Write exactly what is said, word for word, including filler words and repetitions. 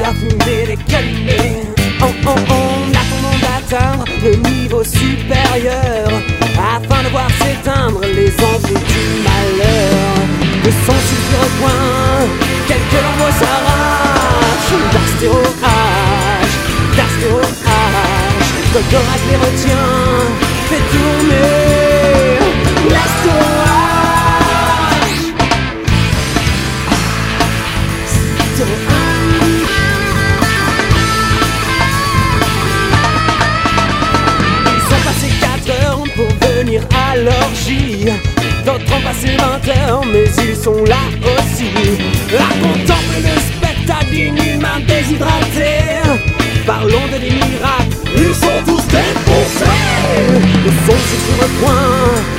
la fumée des collines. En, en, en attendant d'atteindre le niveau supérieur, afin de voir s'éteindre les ampoules du malheur. Le son suffit au point, quelques lambeaux s'arrachent. D'Arstéo H, d'Arstéo H, Goldorak les retient, fait tourner l'Arstéo H. Arstéo H. Ils ont passé quatre heures pour venir à l'orgie. D'autres ont passé vingt heures, mais ils sont là aussi. À contempler le spectacle inhumain déshydraté. Parlons de des miracles, ils sont tous défoncés. Le son c'est sur le point,